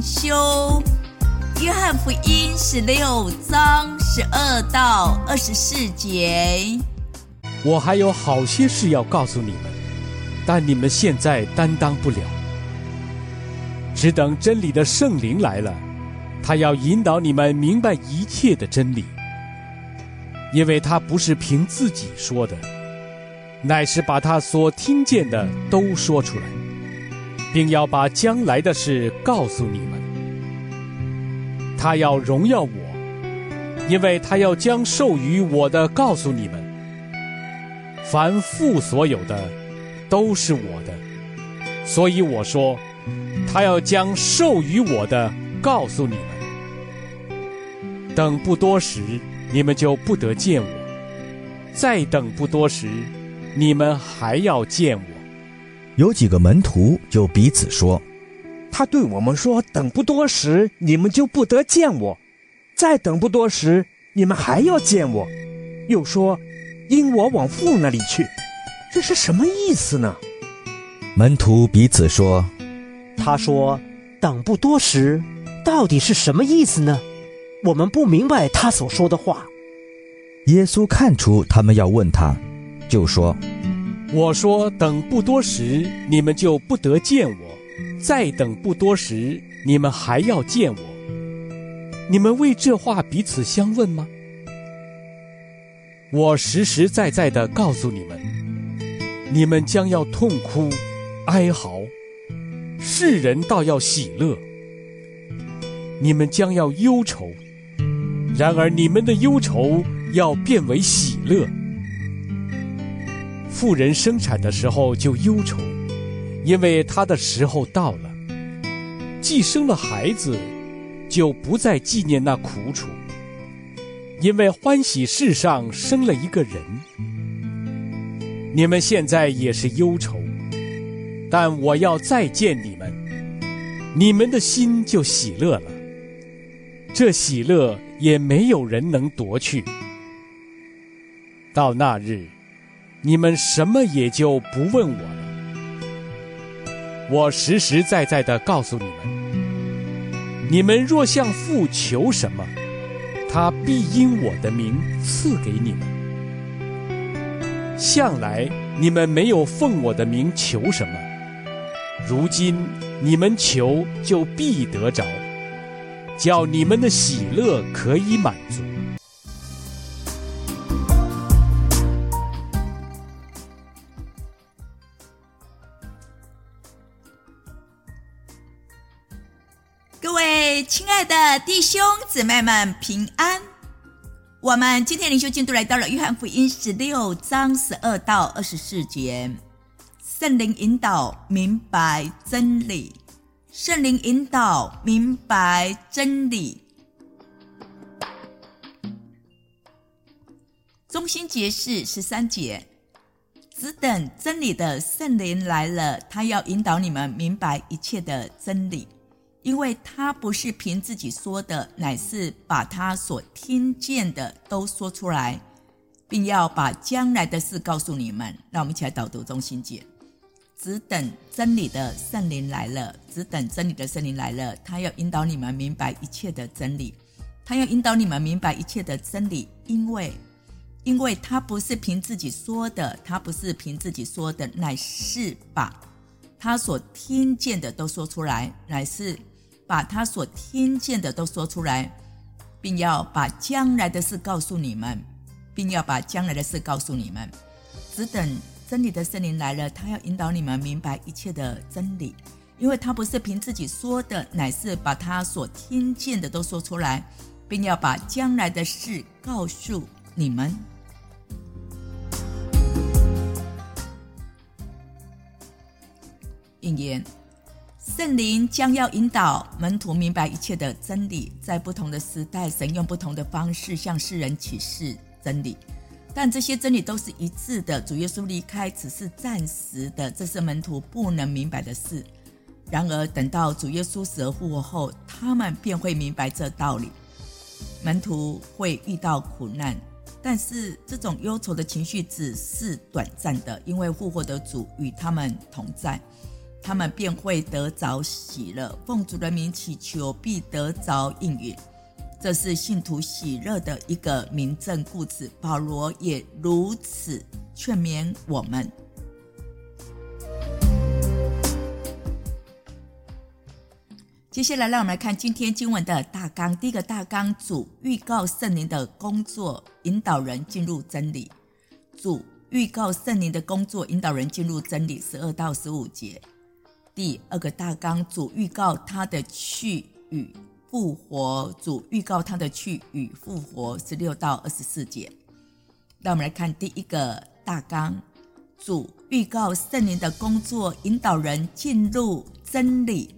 修。约翰福音16章12到24节。 我还有好些事要告诉你们，但你们现在担当不了。只等真理的圣灵来了，他要引导你们明白一切的真理，因为他不是凭自己说的，乃是把他所听见的都说出来，并要把将来的事告诉你们。他要荣耀我，因为他要将授予我的告诉你们。凡父所有的都是我的，所以我说，他要将授予我的告诉你们。等不多时，你们就不得见我；再等不多时，你们还要见我。 有几个门徒就彼此说， 他对我们说，等不多时，你们就不得见我；再等不多时，你们还要见我。又说，因我往父那里去。这是什么意思呢？ 门徒彼此说， 他说等不多时，到底是什么意思呢？我们不明白他所说的话。 耶稣看出他们要问他，就说， 我说等不多时，你们就不得见我；再等不多时，你们还要见我。你们为这话彼此相问吗？我实实在在地告诉你们，你们将要痛哭哀嚎，世人倒要喜乐。你们将要忧愁，然而你们的忧愁要变为喜乐。妇人生产的时候就忧愁，因为她的时候到了。既生了孩子，就不再纪念那苦楚，因为欢喜世上生了一个人。你们现在也是忧愁，但我要再见你们，你们的心就喜乐了。这喜乐也没有人能夺去。到那日，你们什么也就不问我了。我实实在在地告诉你们，你们若向父求什么，他必因我的名赐给你们。向来你们没有奉我的名求什么，如今你们求就必得着，叫你们的喜乐可以满足。 各位亲爱的弟兄姊妹们平安。我们今天灵修进度来到了约翰福音16章12到24节。圣灵引导明白真理，圣灵引导明白真理。中心节是13节，只等真理的圣灵来了，他要引导你们明白一切的真理，因为他不是凭自己说的，乃是把他所听见的都说出来，并要把将来的事告诉你们。让我们一起来导读中心节。只等真理的圣灵来了，只等真理的圣灵来了，他要引导你们明白一切的真理，他要引导你们明白一切的真理，因为他不是凭自己说的，他不是凭自己说的，乃是把他所听见的都说出来，乃是把他所听见的都说出来，并要把将来的事告诉你们，只等真理的圣灵来了，他要引导你们明白一切的真理，因为他不是凭自己说的，乃是把他所听见的都说出来，并要把将来的事告诉你们。引言：圣灵将要引导门徒明白一切的真理。在不同的时代，神用不同的方式向世人启示真理，但这些真理都是一致的。主耶稣离开只是暂时的，这是门徒不能明白的事。然而等到主耶稣死而复活后，他们便会明白这道理。门徒会遇到苦难，但是这种忧愁的情绪只是短暂的，因为复活的主与他们同在。 他们便会得着喜乐，奉主的名祈求，必得着应允。这是信徒喜乐的一个明证故事。保罗也如此劝勉我们。接下来让我们来看今天经文的大纲。第一个大纲，主预告圣灵的工作，引导人进入真理。主预告圣灵的工作，引导人进入真理，12到15节。第二个大纲，主预告他的去与复活。主预告他的去与复活，16到24节。让我们来看第一个大纲，主预告圣灵的工作，引导人进入真理。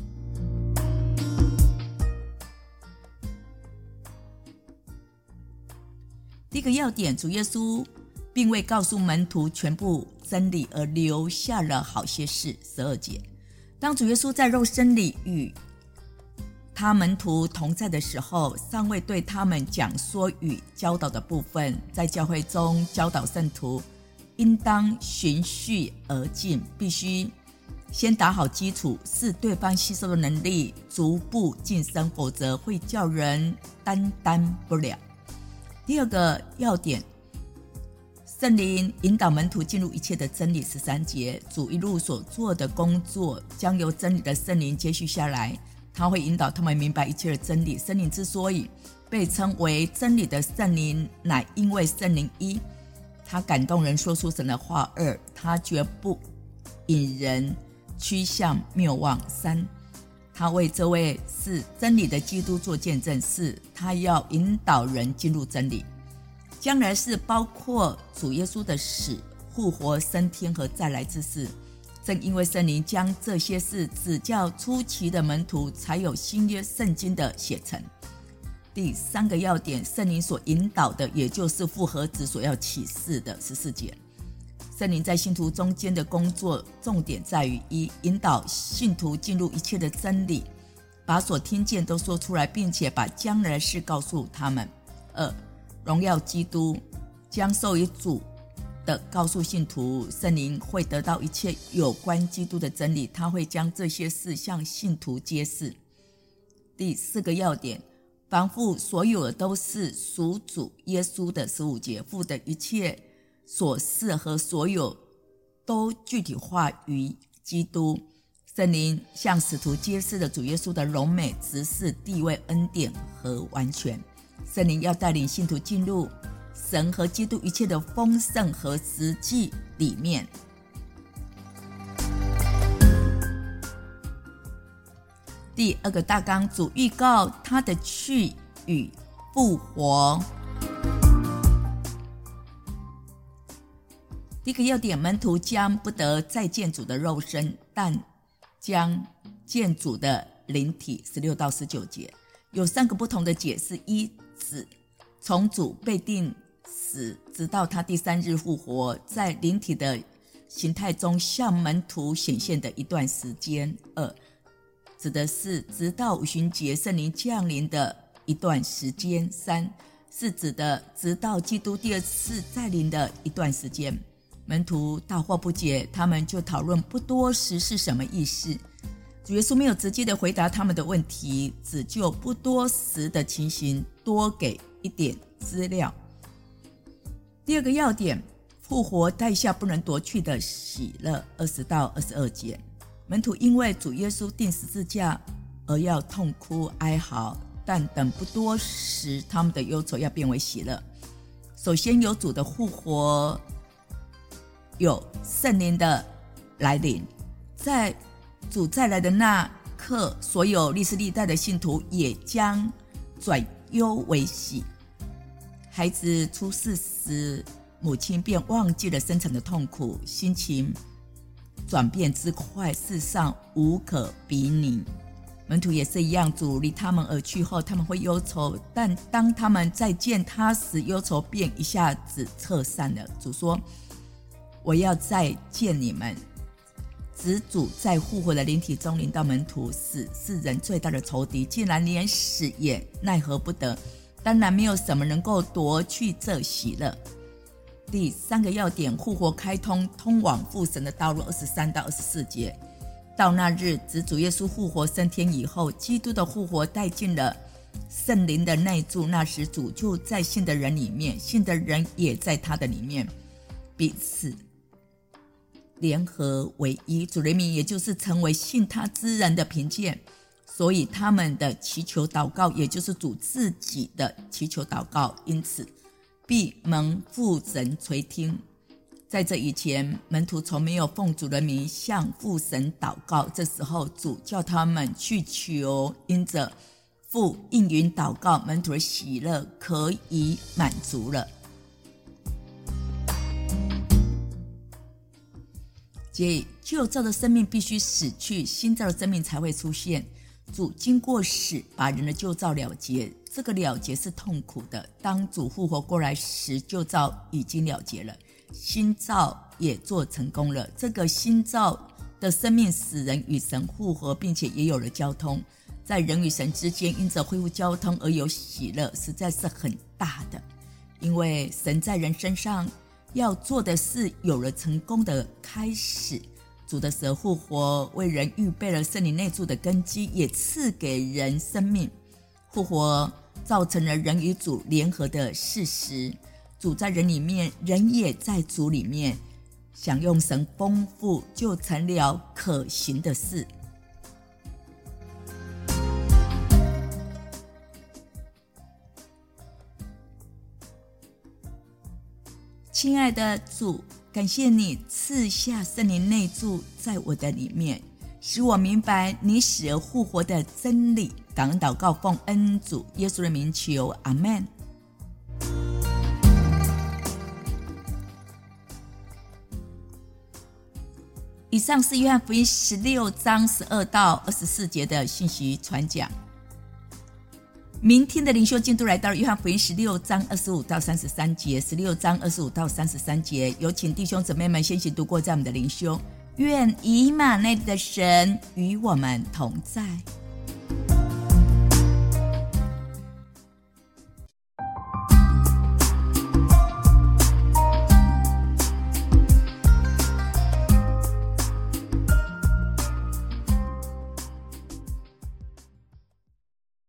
第一个要点，主耶稣并未告诉门徒全部真理，而留下了好些事。12节，当主耶稣在肉身里与他门徒同在的时候，尚未对他们讲说与教导的部分。在教会中教导圣徒，应当循序而进，必须先打好基础，使对方吸收的能力逐步晋升，否则会叫人担当不了。第二个要点，圣灵引导门徒进入一切的真理。13节，主一路所做的工作将由真理的圣灵接续下来，他会引导他们明白一切的真理。圣灵之所以被称为真理的圣灵，乃因为圣灵1，他感动人说出神的话；2，他绝不引人趋向谬妄；3，他为这位是真理的基督做见证；4，他要引导人进入真理。将来是包括主耶稣的死、复活、升天和再来之事。正因为圣灵将这些事指教初期的门徒，才有新约圣经的写成。第三个要点，圣灵所引导的，也就是复活子所要启示的。14节，圣灵在信徒中间的工作重点在于：1，引导信徒进入一切的真理，把所听见都说出来，并且把将来的事告诉他们； 2，荣耀基督，将受于主的告诉信徒，圣灵会得到一切有关基督的真理，他会将这些事向信徒揭示。第4个要点，凡父所有的都是属主耶稣的。15节，父的一切所事和所有都具体化于基督。圣灵向使徒揭示了主耶稣的荣美、职事、地位、恩典和完全。圣灵要带领信徒进入神和基督一切的丰盛和实际里面。第二个大纲，主预告他的去与复活。第一个要点，门徒将不得再见主的肉身，但将见主的灵体。16到19节，有3个不同的解释。1，指从主被定死直到他第3日复活，在灵体的形态中向门徒显现的一段时间。2，指的是直到五旬节圣灵降临的一段时间。3，是指的直到基督第2次再临的一段时间。门徒大惑不解，他们就讨论不多时是什么意思。主耶稣没有直接的回答他们的问题，只就不多时的情形多给一点资料。第二个要点，复活带下不能夺去的喜乐。20到22节，门徒因为主耶稣钉十字架而要痛哭哀嚎，但等不多时，他们的忧愁要变为喜乐。首先有主的复活，有圣灵的来临，在主再来的那刻，所有历世历代的信徒也将转忧为喜。孩子出世时，母亲便忘记了生产的痛苦，心情转变之快，世上无可比拟。门徒也是一样，主离他们而去后，他们会忧愁，但当他们再见他时，忧愁便一下子撤散了。主说，我要再见你们。指主在复活的灵体中临到门徒。死是人最大的仇敌，竟然连死也奈何不得，当然没有什么能够夺去这喜乐。第3个要点，复活开通通往父神的道路。23到24节， 到那日，指主耶稣复活升天以后，基督的复活带进了圣灵的内住，那时主就在信的人里面，信的人也在他的里面，彼此联合为一。主的名也就是成为信他之人的凭借，所以他们的祈求祷告也就是主自己的祈求祷告，因此必蒙父神垂听。在这以前，门徒从没有奉主的名向父神祷告，这时候主叫他们去求，因着父应允祷告，门徒的喜乐可以满足了。即旧造的生命必须死去，新造的生命才会出现。主经过死把人的旧造了结，这个了结是痛苦的。当主复活过来时，旧造已经了结了，新造也做成功了。这个新造的生命使人与神复合，并且也有了交通，在人与神之间因着恢复交通而有喜乐，实在是很大的。因为神在人身上要做的事有了成功的开始，主的死而复活为人预备了圣灵内住的根基，也赐给人生命。复活造成了人与主联合的事实，主在人里面，人也在主里面，享用神丰富，就成了可行的事。亲爱的主，感谢你赐下圣灵内住在我的里面，使我明白你死而复活的真理。感恩祷告，奉恩主耶稣的名求，阿们。以上是约翰福音16章12到24节的信息传讲。明天的灵修进度来到约翰福音16章25到33节，16章25到33节，有请弟兄姊妹们先行读过这样的灵修。愿以马内利的神与我们同在。